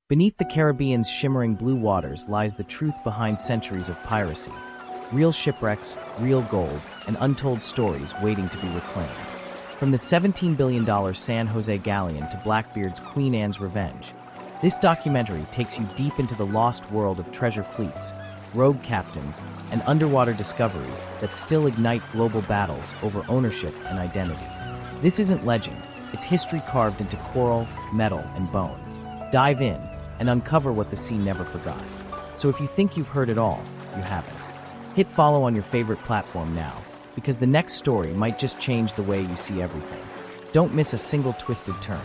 Beneath the Caribbean's shimmering blue waters lies the truth behind centuries of piracy. Real shipwrecks, real gold, and untold stories waiting to be reclaimed. From the $17 billion San Jose galleon to Blackbeard's Queen Anne's Revenge, this documentary takes you deep into the lost world of treasure fleets, rogue captains, and underwater discoveries that still ignite global battles over ownership and identity. This isn't legend, it's history carved into coral, metal, and bone. Dive in and uncover what the sea never forgot. So if you think you've heard it all, you haven't. Hit follow on your favorite platform now, because the next story might just change the way you see everything. Don't miss a single twisted turn.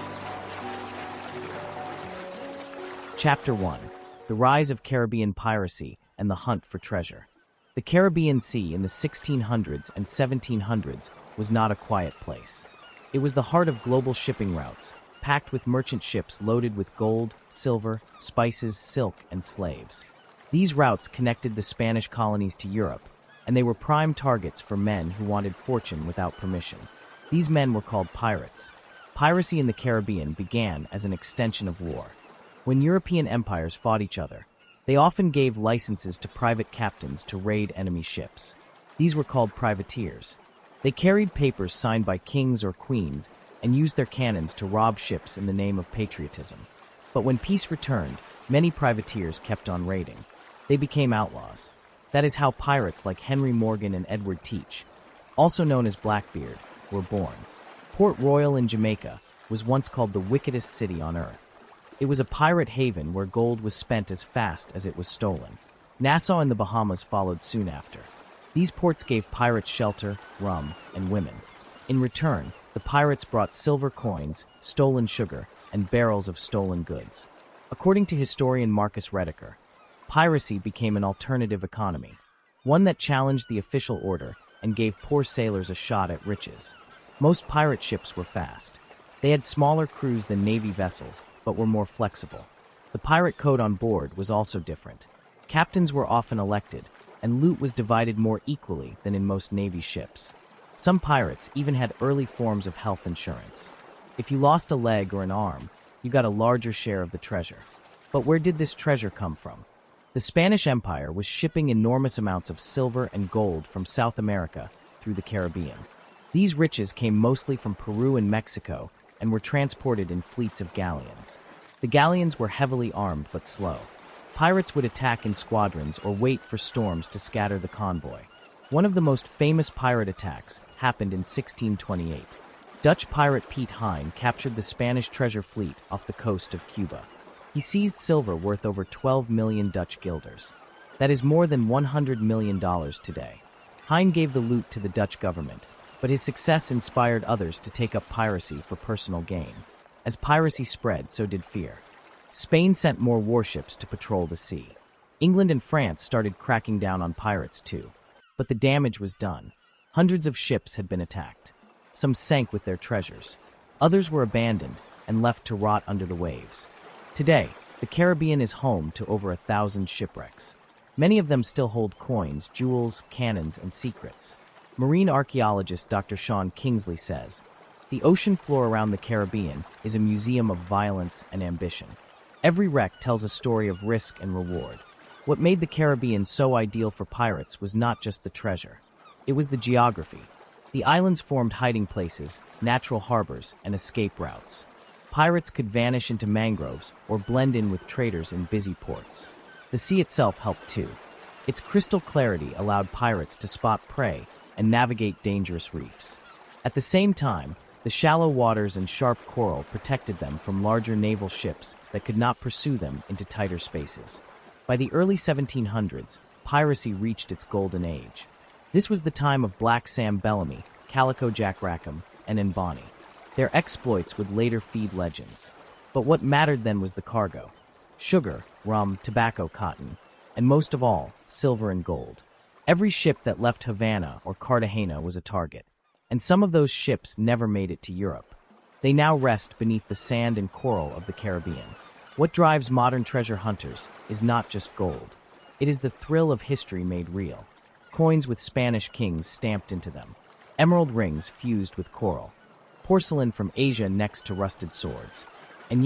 Chapter 1: The Rise of Caribbean Piracy and the Hunt for Treasure. The Caribbean Sea in the 1600s and 1700s was not a quiet place. It was the heart of global shipping routes, packed with merchant ships loaded with gold, silver, spices, silk, and slaves. These routes connected the Spanish colonies to Europe, and they were prime targets for men who wanted fortune without permission. These men were called pirates. Piracy in the Caribbean began as an extension of war. When European empires fought each other, they often gave licenses to private captains to raid enemy ships. These were called privateers. They carried papers signed by kings or queens and used their cannons to rob ships in the name of patriotism. But when peace returned, many privateers kept on raiding. They became outlaws. That is how pirates like Henry Morgan and Edward Teach, also known as Blackbeard, were born. Port Royal in Jamaica was once called the wickedest city on earth. It was a pirate haven where gold was spent as fast as it was stolen. Nassau and the Bahamas followed soon after. These ports gave pirates shelter, rum, and women. In return, the pirates brought silver coins, stolen sugar, and barrels of stolen goods. According to historian Marcus Rediker, piracy became an alternative economy, one that challenged the official order and gave poor sailors a shot at riches. Most pirate ships were fast. They had smaller crews than Navy vessels, but were more flexible. The pirate code on board was also different. Captains were often elected, and loot was divided more equally than in most Navy ships. Some pirates even had early forms of health insurance. If you lost a leg or an arm, you got a larger share of the treasure. But where did this treasure come from? The Spanish Empire was shipping enormous amounts of silver and gold from South America through the Caribbean. These riches came mostly from Peru and Mexico and were transported in fleets of galleons. The galleons were heavily armed but slow. Pirates would attack in squadrons or wait for storms to scatter the convoy. One of the most famous pirate attacks happened in 1628. Dutch pirate Piet Hein captured the Spanish treasure fleet off the coast of Cuba. He seized silver worth over 12 million Dutch guilders. That is more than $100 million today. Hein gave the loot to the Dutch government, but his success inspired others to take up piracy for personal gain. As piracy spread, so did fear. Spain sent more warships to patrol the sea. England and France started cracking down on pirates too. But the damage was done. Hundreds of ships had been attacked. Some sank with their treasures. Others were abandoned and left to rot under the waves. Today, the Caribbean is home to over 1,000 shipwrecks. Many of them still hold coins, jewels, cannons, and secrets. Marine archaeologist Dr. Sean Kingsley says, "The ocean floor around the Caribbean is a museum of violence and ambition. Every wreck tells a story of risk and reward. What made the Caribbean so ideal for pirates was not just the treasure. It was the geography. The islands formed hiding places, natural harbors, and escape routes. Pirates could vanish into mangroves or blend in with traders in busy ports. The sea itself helped too. Its crystal clarity allowed pirates to spot prey and navigate dangerous reefs. At the same time, the shallow waters and sharp coral protected them from larger naval ships that could not pursue them into tighter spaces. By the early 1700s, piracy reached its golden age. This was the time of Black Sam Bellamy, Calico Jack Rackham, and N'Bani. Their exploits would later feed legends. But what mattered then was the cargo: sugar, rum, tobacco, cotton, and most of all, silver and gold. Every ship that left Havana or Cartagena was a target, and some of those ships never made it to Europe. They now rest beneath the sand and coral of the Caribbean. What drives modern treasure hunters is not just gold. It is the thrill of history made real. Coins with Spanish kings stamped into them. Emerald rings fused with coral. Porcelain from Asia next to rusted swords. And yet,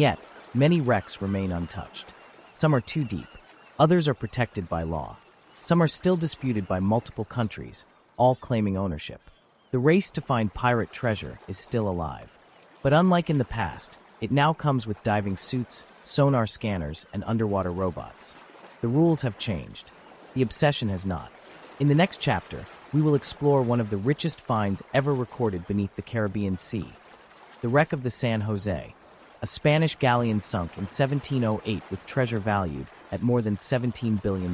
Many wrecks remain untouched. Some are too deep. Others are protected by law. Some are still disputed by multiple countries, all claiming ownership. The race to find pirate treasure is still alive. But unlike in the past, it now comes with diving suits, sonar scanners, and underwater robots. The rules have changed. The obsession has not. In the next chapter, we will explore one of the richest finds ever recorded beneath the Caribbean Sea, the wreck of the San Jose, a Spanish galleon sunk in 1708 with treasure valued at more than $17 billion.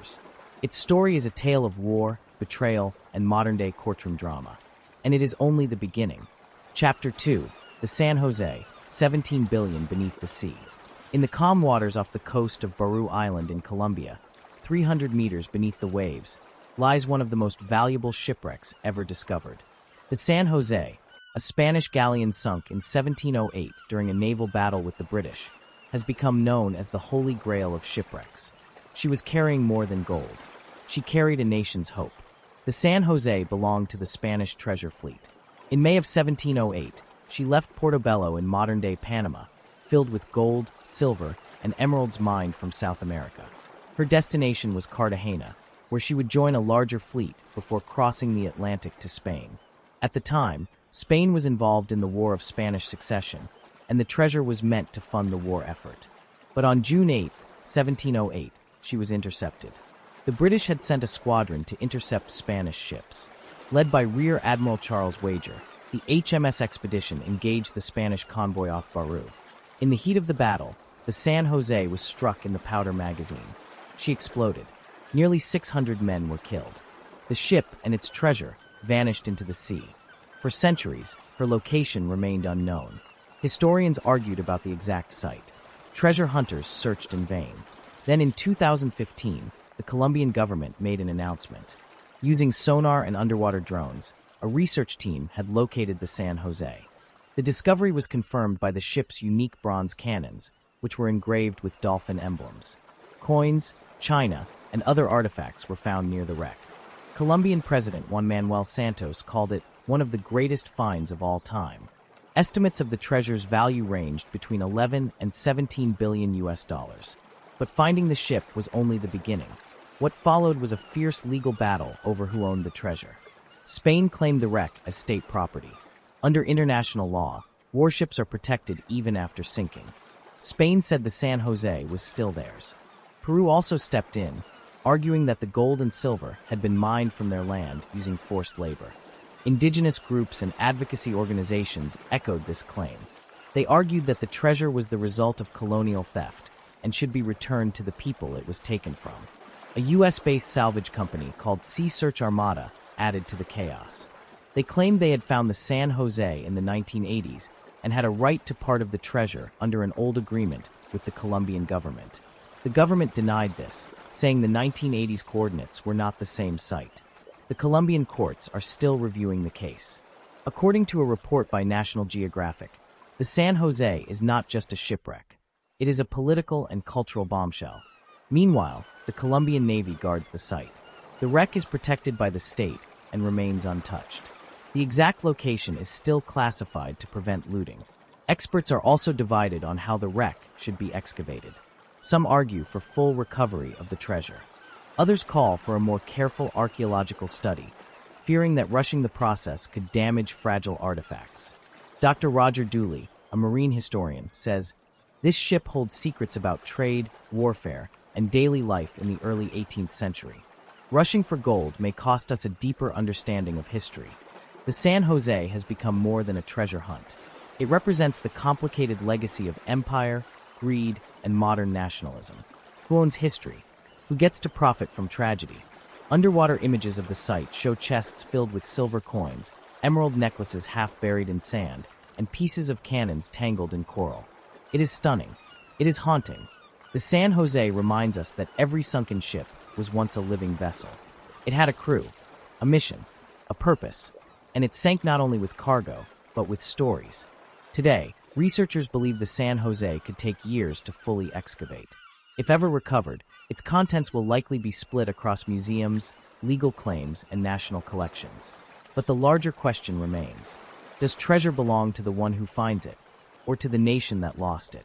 Its story is a tale of war, betrayal, and modern-day courtroom drama. And it is only the beginning. Chapter 2, the San Jose, 17 billion beneath the sea. In the calm waters off the coast of Baru Island in Colombia, 300 meters beneath the waves, lies one of the most valuable shipwrecks ever discovered. The San Jose, a Spanish galleon sunk in 1708 during a naval battle with the British, has become known as the Holy Grail of shipwrecks. She was carrying more than gold. She carried a nation's hope. The San Jose belonged to the Spanish treasure fleet. In May of 1708, she left Portobello in modern-day Panama, filled with gold, silver, and emeralds mined from South America. Her destination was Cartagena, where she would join a larger fleet before crossing the Atlantic to Spain. At the time, Spain was involved in the War of Spanish Succession, and the treasure was meant to fund the war effort. But on June 8, 1708, she was intercepted. The British had sent a squadron to intercept Spanish ships. Led by Rear Admiral Charles Wager, the HMS Expedition engaged the Spanish convoy off Baru. In the heat of the battle, the San Jose was struck in the powder magazine. She exploded. Nearly 600 men were killed. The ship and its treasure vanished into the sea. For centuries, her location remained unknown. Historians argued about the exact site. Treasure hunters searched in vain. Then in 2015, the Colombian government made an announcement. Using sonar and underwater drones, a research team had located the San Jose. The discovery was confirmed by the ship's unique bronze cannons, which were engraved with dolphin emblems. Coins, china, and other artifacts were found near the wreck. Colombian President Juan Manuel Santos called it one of the greatest finds of all time. Estimates of the treasure's value ranged between 11 and 17 billion US dollars. But finding the ship was only the beginning. What followed was a fierce legal battle over who owned the treasure. Spain claimed the wreck as state property. Under international law, warships are protected even after sinking. Spain said the San Jose was still theirs. Peru also stepped in, arguing that the gold and silver had been mined from their land using forced labor. Indigenous groups and advocacy organizations echoed this claim. They argued that the treasure was the result of colonial theft and should be returned to the people it was taken from. A U.S.-based salvage company called Sea Search Armada added to the chaos. They claimed they had found the San Jose in the 1980s and had a right to part of the treasure under an old agreement with the Colombian government. The government denied this, saying the 1980s coordinates were not the same site. The Colombian courts are still reviewing the case. According to a report by National Geographic, the San Jose is not just a shipwreck. It is a political and cultural bombshell. Meanwhile, the Colombian Navy guards the site. The wreck is protected by the state and remains untouched. The exact location is still classified to prevent looting. Experts are also divided on how the wreck should be excavated. Some argue for full recovery of the treasure. Others call for a more careful archaeological study, fearing that rushing the process could damage fragile artifacts. Dr. Roger Dooley, a marine historian, says, "This ship holds secrets about trade, warfare, and daily life in the early 18th century. Rushing for gold may cost us a deeper understanding of history." The San Jose has become more than a treasure hunt. It represents the complicated legacy of empire, greed, and modern nationalism. Who owns history? Who gets to profit from tragedy? Underwater images of the site show chests filled with silver coins, emerald necklaces half buried in sand, and pieces of cannons tangled in coral. It is stunning. It is haunting. The San Jose reminds us that every sunken ship was once a living vessel. It had a crew, a mission, a purpose, and it sank not only with cargo, but with stories. Today, researchers believe the San Jose could take years to fully excavate. If ever recovered, its contents will likely be split across museums, legal claims, and national collections. But the larger question remains: does treasure belong to the one who finds it, or to the nation that lost it?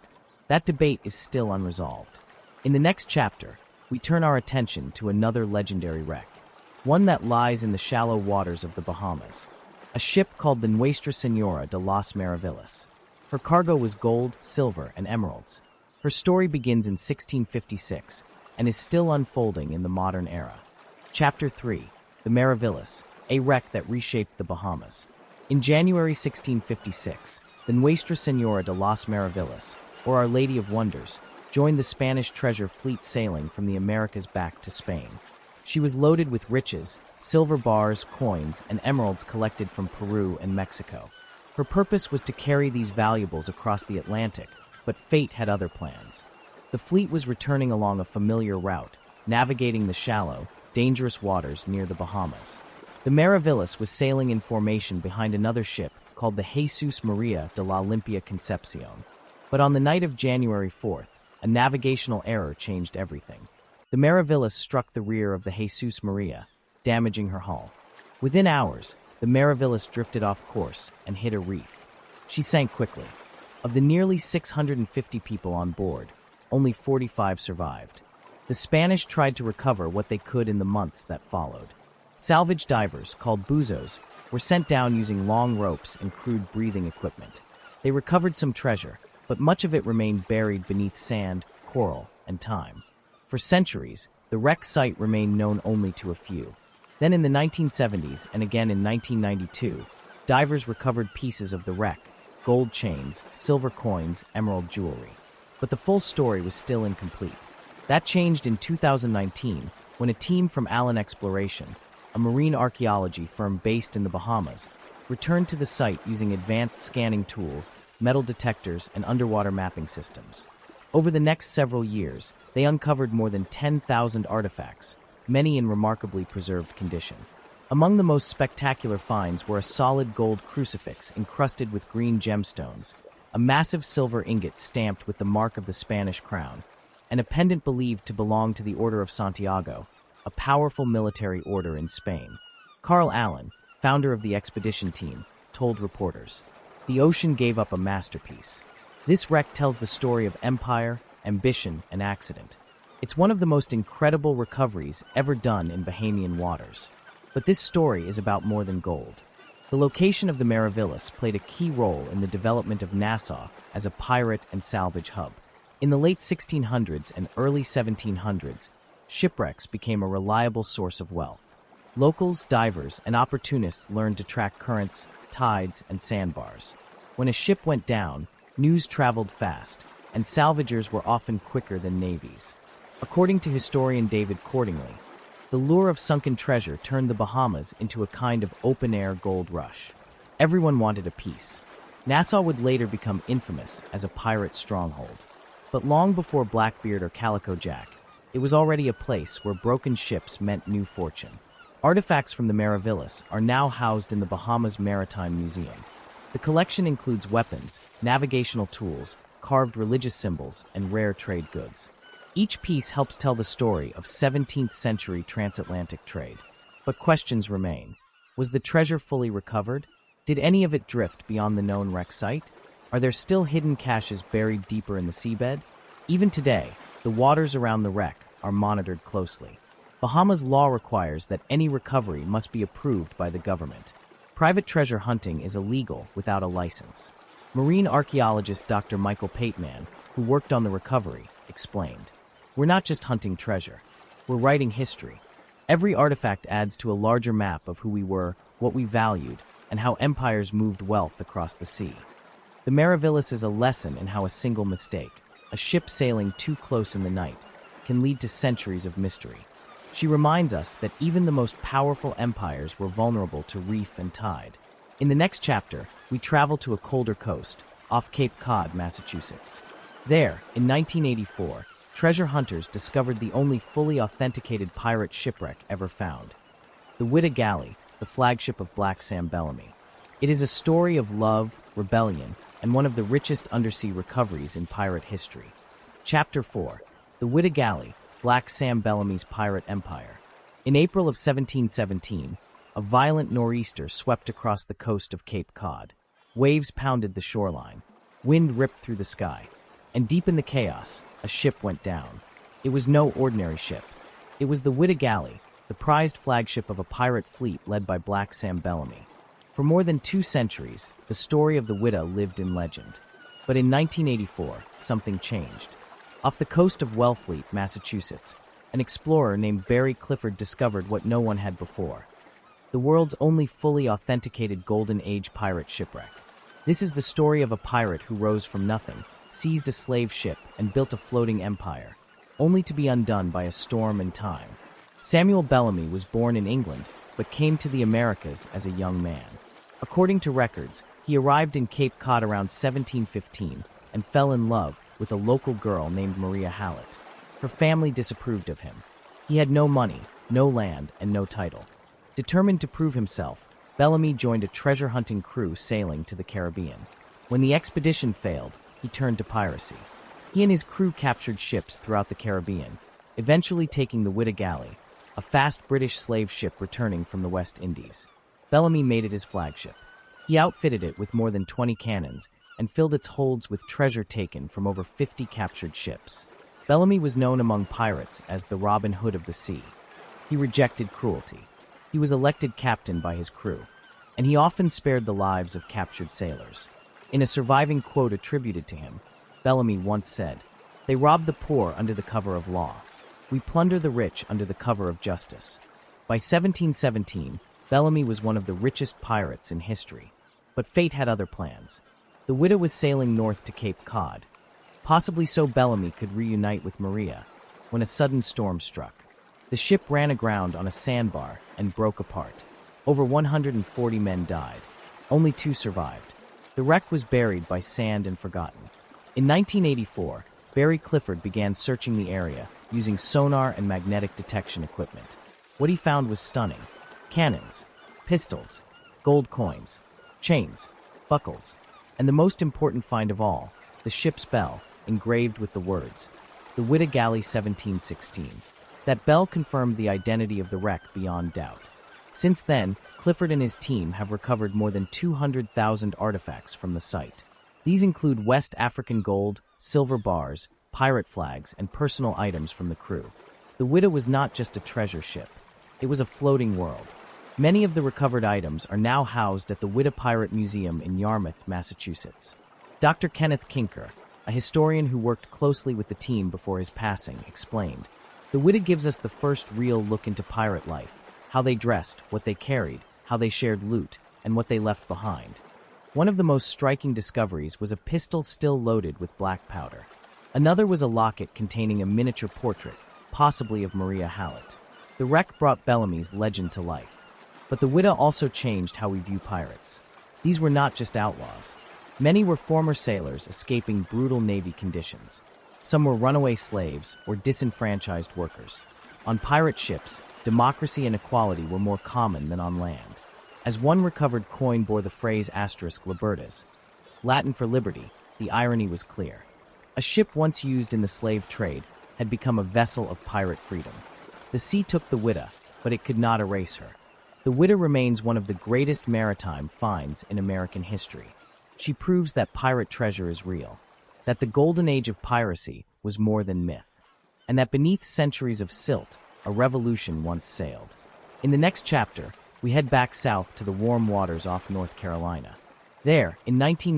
That debate is still unresolved. In the next chapter, we turn our attention to another legendary wreck, one that lies in the shallow waters of the Bahamas, a ship called the Nuestra Señora de las Maravillas. Her cargo was gold, silver, and emeralds. Her story begins in 1656 and is still unfolding in the modern era. Chapter 3: The Maravillas, a wreck that reshaped the Bahamas. In January 1656, the Nuestra Señora de las Maravillas, or Our Lady of Wonders, joined the Spanish treasure fleet sailing from the Americas back to Spain. She was loaded with riches, silver bars, coins, and emeralds collected from Peru and Mexico. Her purpose was to carry these valuables across the Atlantic, but fate had other plans. The fleet was returning along a familiar route, navigating the shallow, dangerous waters near the Bahamas. The Maravillas was sailing in formation behind another ship called the Jesus Maria de la Limpia Concepcion. But on the night of January 4th, a navigational error changed everything. The Maravillas struck the rear of the Jesus Maria, damaging her hull. Within hours, the Maravillas drifted off course and hit a reef. She sank quickly. Of the nearly 650 people on board, only 45 survived. The Spanish tried to recover what they could in the months that followed. Salvage divers, called buzos, were sent down using long ropes and crude breathing equipment. They recovered some treasure, but much of it remained buried beneath sand, coral, and time. For centuries, the wreck site remained known only to a few. Then in the 1970s and again in 1992, divers recovered pieces of the wreck: gold chains, silver coins, emerald jewelry. But the full story was still incomplete. That changed in 2019 when a team from Allen Exploration, a marine archaeology firm based in the Bahamas, returned to the site using advanced scanning tools, metal detectors, and underwater mapping systems. Over the next several years, they uncovered more than 10,000 artifacts, many in remarkably preserved condition. Among the most spectacular finds were a solid gold crucifix encrusted with green gemstones, a massive silver ingot stamped with the mark of the Spanish crown, and a pendant believed to belong to the Order of Santiago, a powerful military order in Spain. Carl Allen, founder of the expedition team, told reporters, "The ocean gave up a masterpiece." This wreck tells the story of empire, ambition, and accident. It's one of the most incredible recoveries ever done in Bahamian waters. But this story is about more than gold. The location of the Maravillas played a key role in the development of Nassau as a pirate and salvage hub. In the late 1600s and early 1700s, shipwrecks became a reliable source of wealth. Locals, divers, and opportunists learned to track currents, tides, and sandbars. When a ship went down, news traveled fast, and salvagers were often quicker than navies. According to historian David Cordingley, the lure of sunken treasure turned the Bahamas into a kind of open-air gold rush. Everyone wanted a piece. Nassau would later become infamous as a pirate stronghold. But long before Blackbeard or Calico Jack, it was already a place where broken ships meant new fortune. Artifacts from the Maravillas are now housed in the Bahamas Maritime Museum. The collection includes weapons, navigational tools, carved religious symbols, and rare trade goods. Each piece helps tell the story of 17th century transatlantic trade. But questions remain. Was the treasure fully recovered? Did any of it drift beyond the known wreck site? Are there still hidden caches buried deeper in the seabed? Even today, the waters around the wreck are monitored closely. Bahamas law requires that any recovery must be approved by the government. Private treasure hunting is illegal without a license. Marine archaeologist Dr. Michael Pateman, who worked on the recovery, explained, "We're not just hunting treasure. We're writing history. Every artifact adds to a larger map of who we were, what we valued, and how empires moved wealth across the sea." The Maravillas is a lesson in how a single mistake, a ship sailing too close in the night, can lead to centuries of mystery. She reminds us that even the most powerful empires were vulnerable to reef and tide. In the next chapter, we travel to a colder coast, off Cape Cod, Massachusetts. There, in 1984, treasure hunters discovered the only fully authenticated pirate shipwreck ever found, the Witta Galley, the flagship of Black Sam Bellamy. It is a story of love, rebellion, and one of the richest undersea recoveries in pirate history. Chapter 4: The Witta Galley, Black Sam Bellamy's Pirate Empire. In April of 1717, a violent nor'easter swept across the coast of Cape Cod. Waves pounded the shoreline. Wind ripped through the sky. And deep in the chaos, a ship went down. It was no ordinary ship. It was the Whydah Galley, the prized flagship of a pirate fleet led by Black Sam Bellamy. For more than 2 centuries, the story of the Whydah lived in legend. But in 1984, something changed. Off the coast of Wellfleet, Massachusetts, an explorer named Barry Clifford discovered what no one had before: the world's only fully authenticated Golden Age pirate shipwreck. This is the story of a pirate who rose from nothing, seized a slave ship, and built a floating empire, only to be undone by a storm and time. Samuel Bellamy was born in England, but came to the Americas as a young man. According to records, he arrived in Cape Cod around 1715 and fell in love with a local girl named Maria Hallett. Her family disapproved of him. He had no money, no land, and no title. Determined to prove himself, Bellamy joined a treasure-hunting crew sailing to the Caribbean. When the expedition failed, he turned to piracy. He and his crew captured ships throughout the Caribbean, eventually taking the Whydah Galley, a fast British slave ship returning from the West Indies. Bellamy made it his flagship. He outfitted it with more than 20 cannons and filled its holds with treasure taken from over 50 captured ships. Bellamy was known among pirates as the Robin Hood of the sea. He rejected cruelty. He was elected captain by his crew, and he often spared the lives of captured sailors. In a surviving quote attributed to him, Bellamy once said, "They rob the poor under the cover of law. We plunder the rich under the cover of justice." By 1717, Bellamy was one of the richest pirates in history. But fate had other plans. The Whydah was sailing north to Cape Cod, possibly so Bellamy could reunite with Maria, when a sudden storm struck. The ship ran aground on a sandbar and broke apart. Over 140 men died. Only 2 survived. The wreck was buried by sand and forgotten. In 1984, Barry Clifford began searching the area using sonar and magnetic detection equipment. What he found was stunning: cannons, pistols, gold coins, chains, buckles, and the most important find of all, the ship's bell, engraved with the words, "The Whydah Galley 1716. That bell confirmed the identity of the wreck beyond doubt. Since then, Clifford and his team have recovered more than 200,000 artifacts from the site. These include West African gold, silver bars, pirate flags, and personal items from the crew. The Whydah was not just a treasure ship. It was a floating world. Many of the recovered items are now housed at the Whydah Pirate Museum in Yarmouth, Massachusetts. Dr. Kenneth Kinker, a historian who worked closely with the team before his passing, explained, "The Whydah gives us the first real look into pirate life, how they dressed, what they carried, how they shared loot, and what they left behind." One of the most striking discoveries was a pistol still loaded with black powder. Another was a locket containing a miniature portrait, possibly of Maria Hallett. The wreck brought Bellamy's legend to life. But the Whydah also changed how we view pirates. These were not just outlaws. Many were former sailors escaping brutal Navy conditions. Some were runaway slaves or disenfranchised workers. On pirate ships, democracy and equality were more common than on land. As one recovered coin bore the phrase *libertas, Latin for liberty, the irony was clear. A ship once used in the slave trade had become a vessel of pirate freedom. The sea took the Whydah, but it could not erase her. The Whydah remains one of the greatest maritime finds in American history. She proves that pirate treasure is real, that the golden age of piracy was more than myth, and that beneath centuries of silt, a revolution once sailed. In the next chapter, we head back south to the warm waters off North Carolina. There, in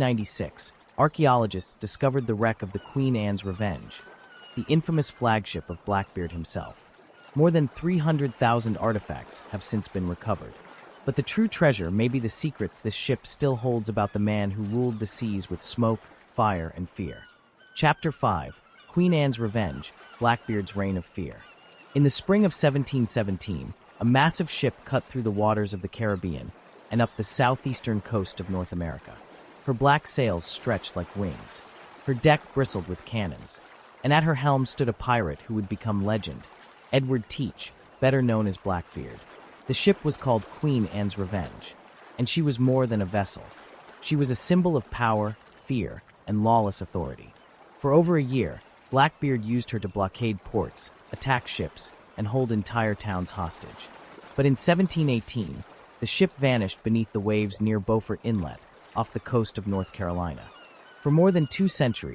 1996, archaeologists discovered the wreck of the Queen Anne's Revenge, the infamous flagship of Blackbeard himself. More than 300,000 artifacts have since been recovered. But the true treasure may be the secrets this ship still holds about the man who ruled the seas with smoke, fire, and fear. Chapter 5: Queen Anne's Revenge, Blackbeard's Reign of Fear. In the spring of 1717, a massive ship cut through the waters of the Caribbean and up the southeastern coast of North America. Her black sails stretched like wings. Her deck bristled with cannons. And at her helm stood a pirate who would become legend, Edward Teach, better known as Blackbeard. The ship was called Queen Anne's Revenge, and she was more than a vessel. She was a symbol of power, fear, and lawless authority. For over a year, Blackbeard used her to blockade ports, attack ships, and hold entire towns hostage. But in 1718, the ship vanished beneath the waves near Beaufort Inlet, off the coast of North Carolina. For more than 2 centuries,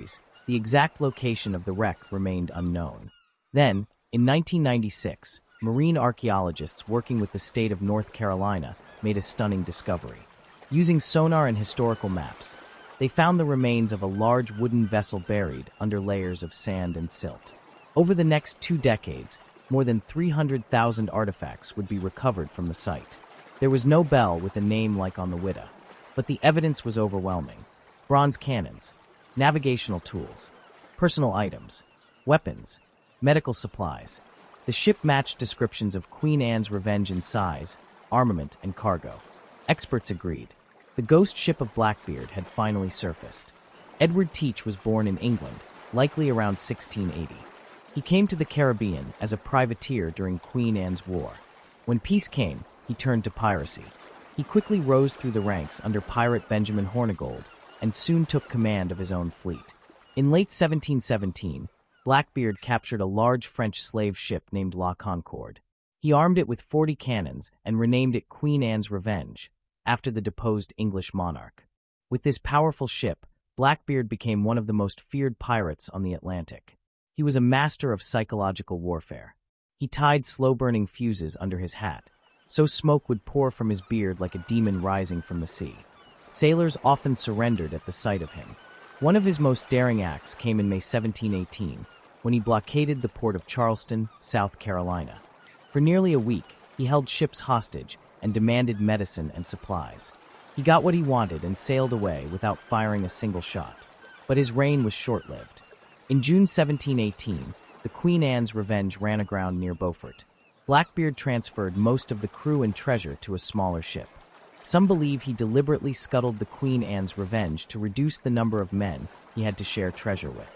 The exact location of the wreck remained unknown. Then, in 1996, marine archaeologists working with the state of North Carolina made a stunning discovery. Using sonar and historical maps, they found the remains of a large wooden vessel buried under layers of sand and silt. Over the next 2 decades, more than 300,000 artifacts would be recovered from the site. There was no bell with a name like on the Whydah, but the evidence was overwhelming. Bronze cannons, navigational tools, personal items, weapons, medical supplies. The ship matched descriptions of Queen Anne's Revenge in size, armament, and cargo. Experts agreed. The ghost ship of Blackbeard had finally surfaced. Edward Teach was born in England, likely around 1680. He came to the Caribbean as a privateer during Queen Anne's War. When peace came, he turned to piracy. He quickly rose through the ranks under pirate Benjamin Hornigold and soon took command of his own fleet. In late 1717, Blackbeard captured a large French slave ship named La Concorde. He armed it with 40 cannons and renamed it Queen Anne's Revenge, after the deposed English monarch. With this powerful ship, Blackbeard became one of the most feared pirates on the Atlantic. He was a master of psychological warfare. He tied slow-burning fuses under his hat, so smoke would pour from his beard like a demon rising from the sea. Sailors often surrendered at the sight of him. One of his most daring acts came in May 1718, when he blockaded the port of Charleston, South Carolina. For nearly a week, he held ships hostage and demanded medicine and supplies. He got what he wanted and sailed away without firing a single shot. But his reign was short-lived. In June 1718, the Queen Anne's Revenge ran aground near Beaufort. Blackbeard transferred most of the crew and treasure to a smaller ship. Some believe he deliberately scuttled the Queen Anne's Revenge to reduce the number of men he had to share treasure with.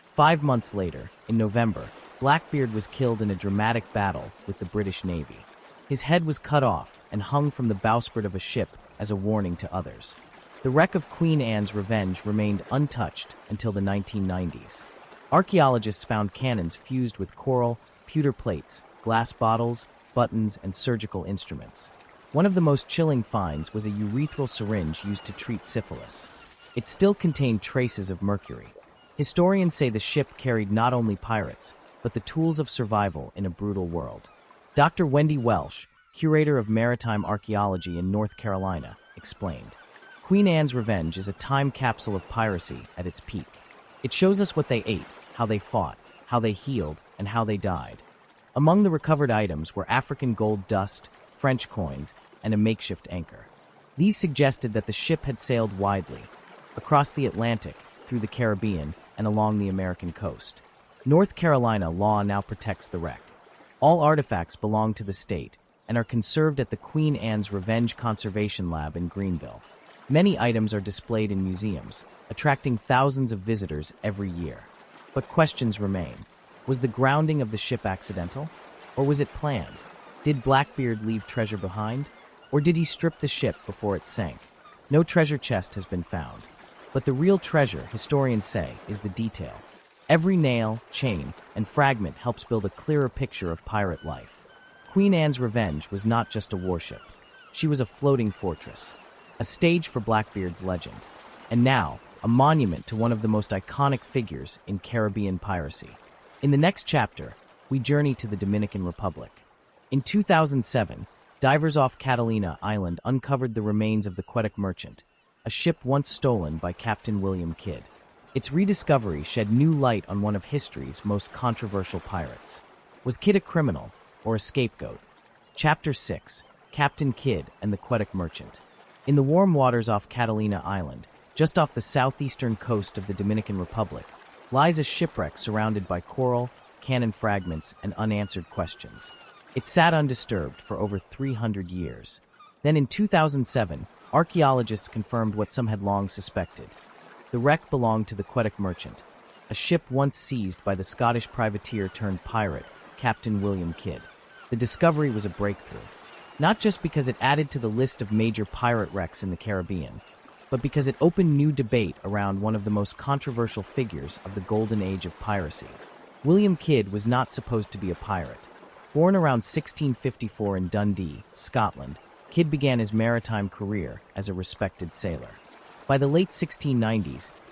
5 months later, in November, Blackbeard was killed in a dramatic battle with the British Navy. His head was cut off and hung from the bowsprit of a ship as a warning to others. The wreck of Queen Anne's Revenge remained untouched until the 1990s. Archaeologists found cannons fused with coral, pewter plates, glass bottles, buttons, and surgical instruments. One of the most chilling finds was a urethral syringe used to treat syphilis. It still contained traces of mercury. Historians say the ship carried not only pirates, but the tools of survival in a brutal world. Dr. Wendy Welsh, curator of maritime archaeology in North Carolina, explained, "Queen Anne's Revenge is a time capsule of piracy at its peak. It shows us what they ate, how they fought, how they healed, and how they died." Among the recovered items were African gold dust, French coins, and a makeshift anchor. These suggested that the ship had sailed widely, across the Atlantic, through the Caribbean, and along the American coast. North Carolina law now protects the wreck. All artifacts belong to the state and are conserved at the Queen Anne's Revenge Conservation Lab in Greenville. Many items are displayed in museums, attracting thousands of visitors every year. But questions remain. Was the grounding of the ship accidental? Or was it planned? Did Blackbeard leave treasure behind? Or did he strip the ship before it sank? No treasure chest has been found. But the real treasure, historians say, is the detail. Every nail, chain, and fragment helps build a clearer picture of pirate life. Queen Anne's Revenge was not just a warship. She was a floating fortress, a stage for Blackbeard's legend, and now a monument to one of the most iconic figures in Caribbean piracy. In the next chapter, we journey to the Dominican Republic. In 2007, divers off Catalina Island uncovered the remains of the Quebec Merchant, a ship once stolen by Captain William Kidd. Its rediscovery shed new light on one of history's most controversial pirates. Was Kidd a criminal or a scapegoat? Chapter 6, Captain Kidd and the Quebec Merchant. In the warm waters off Catalina Island, just off the southeastern coast of the Dominican Republic, lies a shipwreck surrounded by coral, cannon fragments, and unanswered questions. It sat undisturbed for over 300 years. Then in 2007, archaeologists confirmed what some had long suspected. The wreck belonged to the Quebec Merchant, a ship once seized by the Scottish privateer turned pirate, Captain William Kidd. The discovery was a breakthrough, not just because it added to the list of major pirate wrecks in the Caribbean, but because it opened new debate around one of the most controversial figures of the golden age of piracy. William Kidd was not supposed to be a pirate. Born around 1654 in Dundee, Scotland, Kidd began his maritime career as a respected sailor. By the late 1690s, he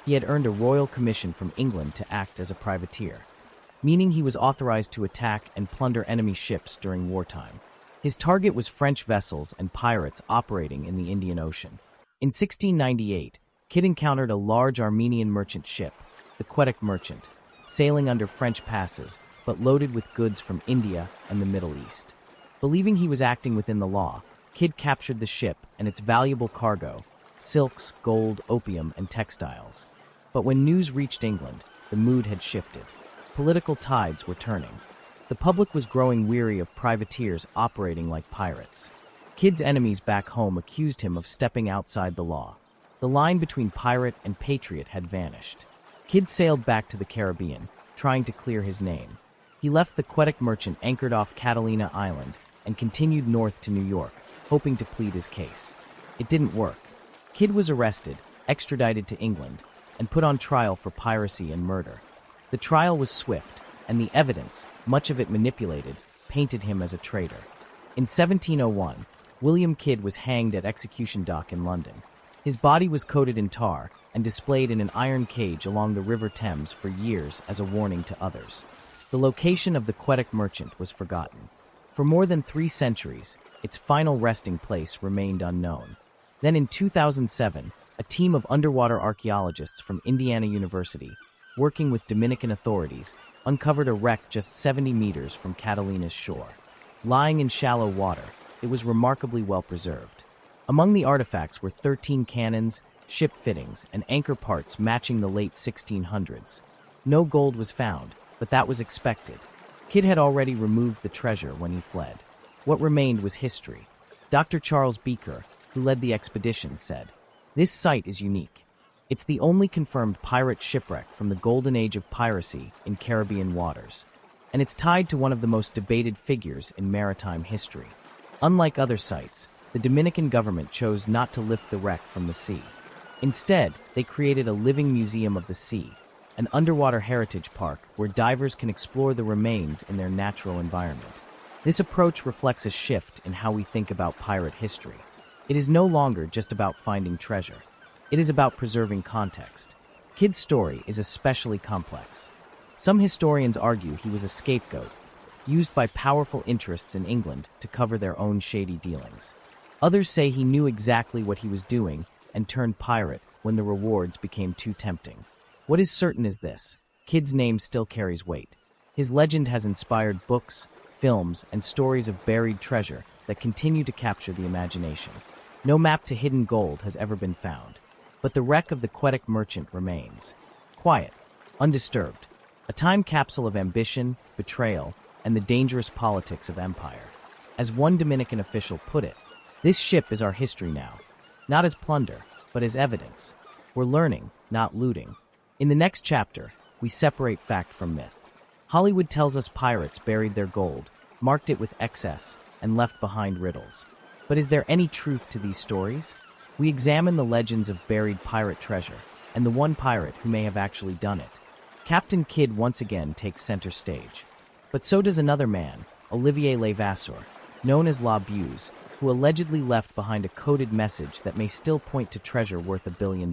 He had earned a royal commission from England to act as a privateer, meaning he was authorized to attack and plunder enemy ships during wartime. His target was French vessels and pirates operating in the Indian Ocean. In 1698, Kidd encountered a large Armenian merchant ship, the Quebec Merchant, sailing under French passes, but loaded with goods from India and the Middle East. Believing he was acting within the law, Kidd captured the ship and its valuable cargo, silks, gold, opium, and textiles. But when news reached England, the mood had shifted. Political tides were turning. The public was growing weary of privateers operating like pirates. Kidd's enemies back home accused him of stepping outside the law. The line between pirate and patriot had vanished. Kidd sailed back to the Caribbean, trying to clear his name. He left the Quebec Merchant anchored off Catalina Island and continued north to New York, hoping to plead his case. It didn't work. Kidd was arrested, extradited to England, and put on trial for piracy and murder. The trial was swift, and the evidence, much of it manipulated, painted him as a traitor. In 1701, William Kidd was hanged at Execution Dock in London. His body was coated in tar and displayed in an iron cage along the River Thames for years as a warning to others. The location of the Quebec Merchant was forgotten. For more than 3 centuries, its final resting place remained unknown. Then in 2007, a team of underwater archaeologists from Indiana University, working with Dominican authorities, uncovered a wreck just 70 meters from Catalina's shore. Lying in shallow water, it was remarkably well preserved. Among the artifacts were 13 cannons, ship fittings, and anchor parts matching the late 1600s. No gold was found, but that was expected. Kidd had already removed the treasure when he fled. What remained was history. Dr. Charles Beaker, who led the expedition, said, "This site is unique. It's the only confirmed pirate shipwreck from the golden age of piracy in Caribbean waters, and it's tied to one of the most debated figures in maritime history." Unlike other sites, the Dominican government chose not to lift the wreck from the sea. Instead, they created a living museum of the sea, an underwater heritage park where divers can explore the remains in their natural environment. This approach reflects a shift in how we think about pirate history. It is no longer just about finding treasure. It is about preserving context. Kidd's story is especially complex. Some historians argue he was a scapegoat, used by powerful interests in England to cover their own shady dealings. Others say he knew exactly what he was doing and turned pirate when the rewards became too tempting. What is certain is this: Kidd's name still carries weight. His legend has inspired books, films, and stories of buried treasure that continue to capture the imagination. No map to hidden gold has ever been found, but the wreck of the Quebec Merchant remains. Quiet, undisturbed, a time capsule of ambition, betrayal, and the dangerous politics of empire. As one Dominican official put it, "This ship is our history now, not as plunder, but as evidence. We're learning, not looting." In the next chapter, we separate fact from myth. Hollywood tells us pirates buried their gold, marked it with excess, and left behind riddles. But is there any truth to these stories? We examine the legends of buried pirate treasure, and the one pirate who may have actually done it. Captain Kidd once again takes center stage. But so does another man, Olivier Levasseur, known as La Buse, who allegedly left behind a coded message that may still point to treasure worth $1 billion.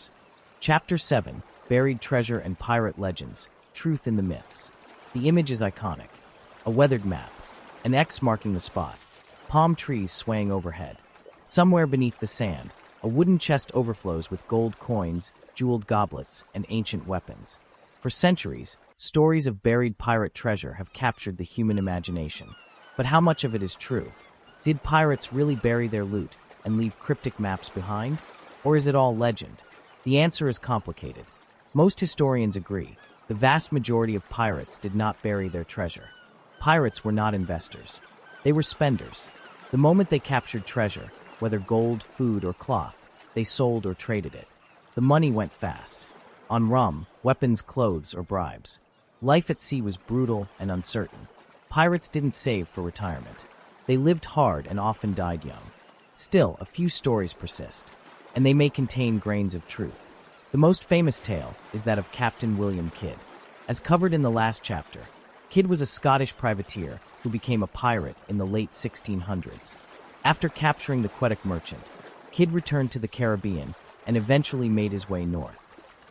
Chapter 7, Buried Treasure and Pirate Legends, Truth in the Myths. The image is iconic. A weathered map, an X marking the spot, palm trees swaying overhead. Somewhere beneath the sand, a wooden chest overflows with gold coins, jeweled goblets, and ancient weapons. For centuries, stories of buried pirate treasure have captured the human imagination. But how much of it is true? Did pirates really bury their loot and leave cryptic maps behind? Or is it all legend? The answer is complicated. Most historians agree, the vast majority of pirates did not bury their treasure. Pirates were not investors. They were spenders. The moment they captured treasure, whether gold, food, or cloth, they sold or traded it. The money went fast. On rum, weapons, clothes, or bribes. Life at sea was brutal and uncertain. Pirates didn't save for retirement. They lived hard and often died young. Still, a few stories persist, and they may contain grains of truth. The most famous tale is that of Captain William Kidd. As covered in the last chapter, Kidd was a Scottish privateer who became a pirate in the late 1600s. After capturing the Quebec Merchant, Kidd returned to the Caribbean and eventually made his way north.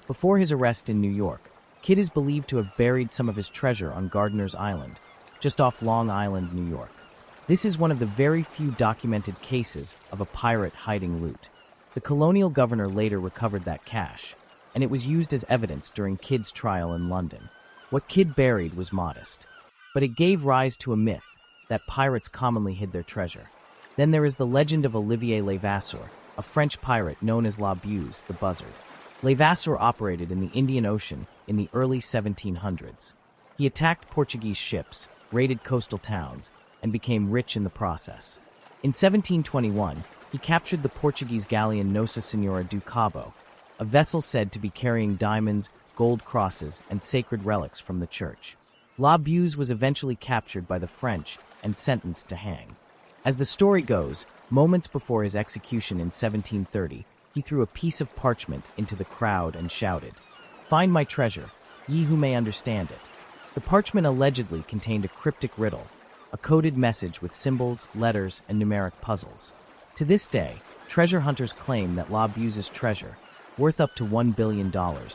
Before his arrest in New York, Kidd is believed to have buried some of his treasure on Gardiner's Island, just off Long Island, New York. This is one of the very few documented cases of a pirate hiding loot. The colonial governor later recovered that cash, and it was used as evidence during Kidd's trial in London. What Kidd buried was modest, but it gave rise to a myth that pirates commonly hid their treasure. Then there is the legend of Olivier Levasseur, a French pirate known as La Buse, the Buzzard. Levasseur operated in the Indian Ocean in the early 1700s. He attacked Portuguese ships, raided coastal towns, and became rich in the process. In 1721, he captured the Portuguese galleon Nossa Senhora do Cabo, a vessel said to be carrying diamonds, gold crosses, and sacred relics from the church. La Buse was eventually captured by the French and sentenced to hang. As the story goes, moments before his execution in 1730, he threw a piece of parchment into the crowd and shouted, "Find my treasure, ye who may understand it." The parchment allegedly contained a cryptic riddle, a coded message with symbols, letters, and numeric puzzles. To this day, treasure hunters claim that La Buse's treasure, worth up to $1 billion,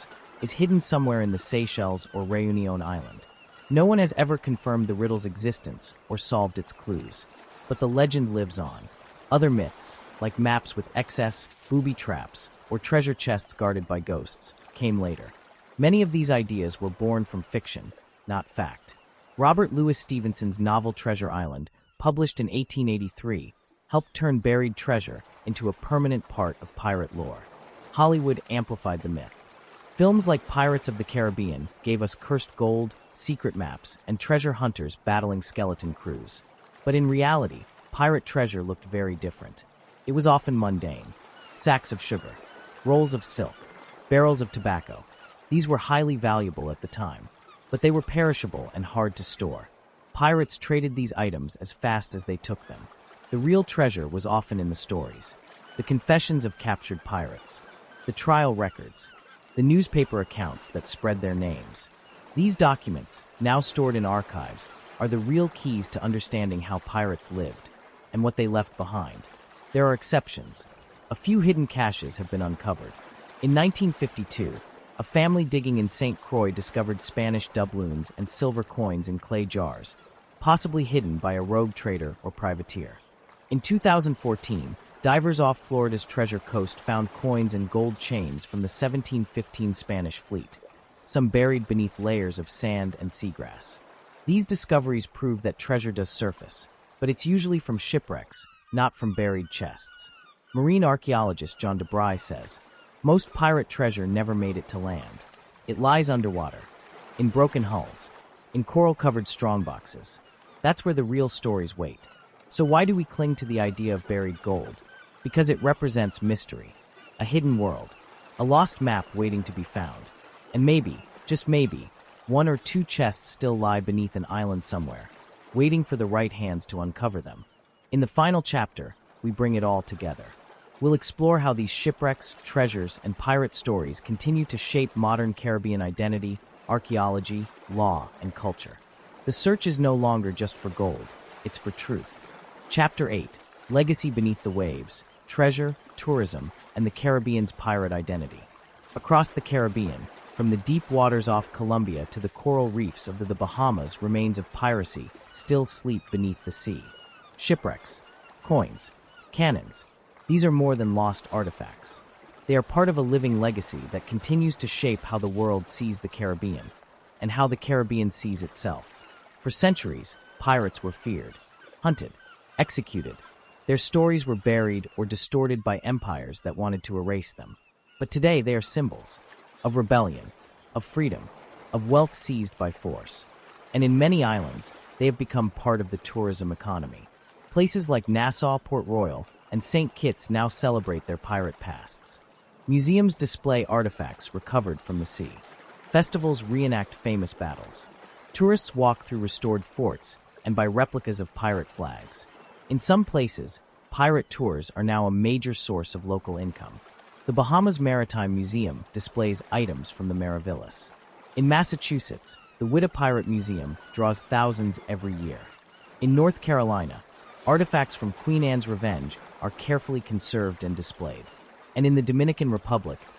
is hidden somewhere in the Seychelles or Réunion Island. No one has ever confirmed the riddle's existence or solved its clues, but the legend lives on. Other myths, like maps with excess, booby traps, or treasure chests guarded by ghosts, came later. Many of these ideas were born from fiction, not fact. Robert Louis Stevenson's novel Treasure Island, published in 1883, helped turn buried treasure into a permanent part of pirate lore. Hollywood amplified the myth. Films like Pirates of the Caribbean gave us cursed gold, secret maps, and treasure hunters battling skeleton crews. But in reality, pirate treasure looked very different. It was often mundane. Sacks of sugar, rolls of silk, barrels of tobacco. These were highly valuable at the time, but they were perishable and hard to store. Pirates traded these items as fast as they took them. The real treasure was often in the stories, the confessions of captured pirates, the trial records, the newspaper accounts that spread their names. These documents, now stored in archives, are the real keys to understanding how pirates lived and what they left behind. There are exceptions. A few hidden caches have been uncovered. In 1952, a family digging in St. Croix discovered Spanish doubloons and silver coins in clay jars, possibly hidden by a rogue trader or privateer. In 2014, divers off Florida's Treasure Coast found coins and gold chains from the 1715 Spanish fleet, some buried beneath layers of sand and seagrass. These discoveries prove that treasure does surface, but it's usually from shipwrecks, not from buried chests. Marine archaeologist John DeBry says, "Most pirate treasure never made it to land. It lies underwater, in broken hulls, in coral-covered strongboxes. That's where the real stories wait." So why do we cling to the idea of buried gold? Because it represents mystery, a hidden world, a lost map waiting to be found. And maybe, just maybe, one or two chests still lie beneath an island somewhere, waiting for the right hands to uncover them. In the final chapter, we bring it all together. We'll explore how these shipwrecks, treasures, and pirate stories continue to shape modern Caribbean identity, archaeology, law, and culture. The search is no longer just for gold, it's for truth. Chapter 8, Legacy Beneath the Waves, Treasure, Tourism, and the Caribbean's Pirate Identity. Across the Caribbean, from the deep waters off Colombia to the coral reefs of the Bahamas, remains of piracy still sleep beneath the sea. Shipwrecks, coins, cannons, these are more than lost artifacts. They are part of a living legacy that continues to shape how the world sees the Caribbean, and how the Caribbean sees itself. For centuries, pirates were feared, hunted, executed. Their stories were buried or distorted by empires that wanted to erase them. But today they are symbols of rebellion, of freedom, of wealth seized by force. And in many islands, they have become part of the tourism economy. Places like Nassau, Port Royal, and St. Kitts now celebrate their pirate pasts. Museums display artifacts recovered from the sea. Festivals reenact famous battles. Tourists walk through restored forts and buy replicas of pirate flags. In some places, pirate tours are now a major source of local income. The Bahamas Maritime Museum displays items from the Maravillas. In Massachusetts, the Witta Pirate Museum draws thousands every year. In North Carolina, artifacts from Queen Anne's Revenge are carefully conserved and displayed. And in the Dominican Republic,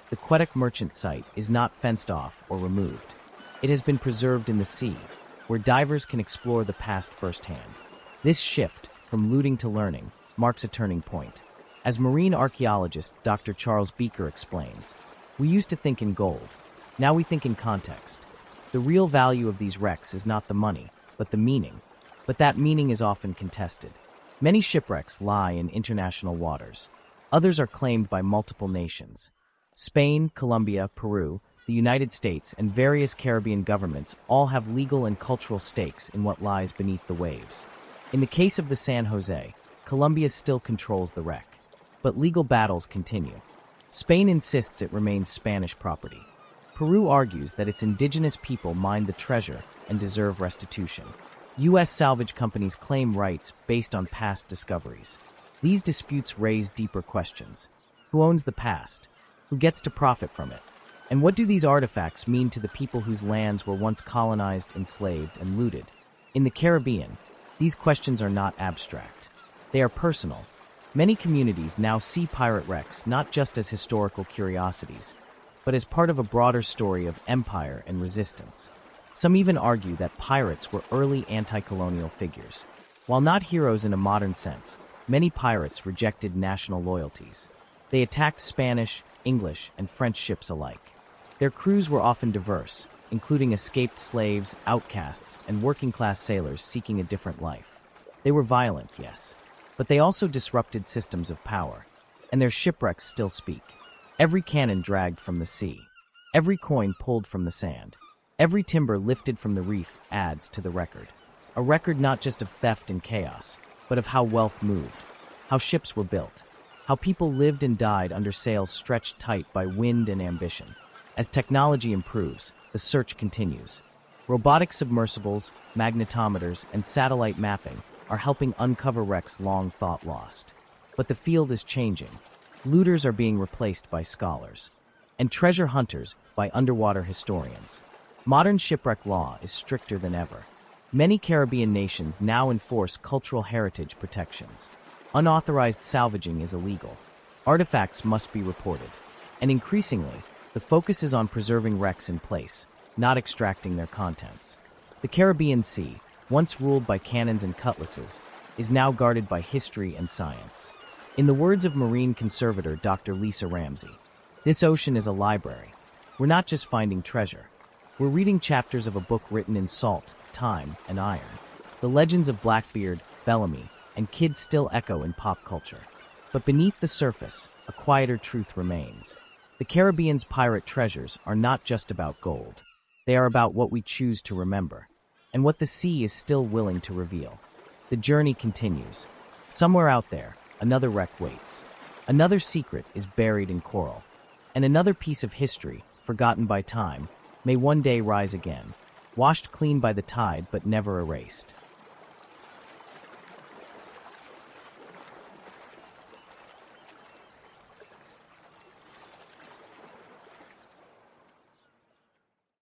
The Quebec Merchant Site is not fenced off or removed. It has been preserved in the sea, where divers can explore the past firsthand. This shift, from looting to learning, marks a turning point. As marine archaeologist Dr. Charles Beaker explains, we used to think in gold. Now we think in context. The real value of these wrecks is not the money, but the meaning. But that meaning is often contested. Many shipwrecks lie in international waters. Others are claimed by multiple nations. Spain, Colombia, Peru, the United States, and various Caribbean governments all have legal and cultural stakes in what lies beneath the waves. In the case of the San Jose, Colombia still controls the wreck. But legal battles continue. Spain insists it remains Spanish property. Peru argues that its indigenous people mined the treasure and deserve restitution. U.S. salvage companies claim rights based on past discoveries. These disputes raise deeper questions. Who owns the past? Who gets to profit from it? And what do these artifacts mean to the people whose lands were once colonized, enslaved, and looted? In the Caribbean, these questions are not abstract. They are personal. Many communities now see pirate wrecks not just as historical curiosities, but as part of a broader story of empire and resistance. Some even argue that pirates were early anti-colonial figures. While not heroes in a modern sense, many pirates rejected national loyalties. They attacked Spanish, English, and French ships alike. Their crews were often diverse, including escaped slaves, outcasts, and working-class sailors seeking a different life. They were violent, yes, but they also disrupted systems of power, and their shipwrecks still speak. Every cannon dragged from the sea, every coin pulled from the sand, every timber lifted from the reef adds to the record. A record not just of theft and chaos, but of how wealth moved, how ships were built, how people lived and died under sails stretched tight by wind and ambition. As technology improves, the search continues. Robotic submersibles, magnetometers, and satellite mapping are helping uncover wrecks long thought lost. But the field is changing. Looters are being replaced by scholars, and treasure hunters by underwater historians. Modern shipwreck law is stricter than ever. Many Caribbean nations now enforce cultural heritage protections. Unauthorized salvaging is illegal. Artifacts must be reported. And increasingly, the focus is on preserving wrecks in place, not extracting their contents. The Caribbean Sea, once ruled by cannons and cutlasses, is now guarded by history and science. In the words of marine conservator Dr. Lisa Ramsey, this ocean is a library. We're not just finding treasure. We're reading chapters of a book written in salt, time, and iron. The legends of Blackbeard, Bellamy, and Kidd still echo in pop culture. But beneath the surface, a quieter truth remains. The Caribbean's pirate treasures are not just about gold. They are about what we choose to remember, and what the sea is still willing to reveal. The journey continues. Somewhere out there, another wreck waits. Another secret is buried in coral. And another piece of history, forgotten by time, may one day rise again, washed clean by the tide but never erased.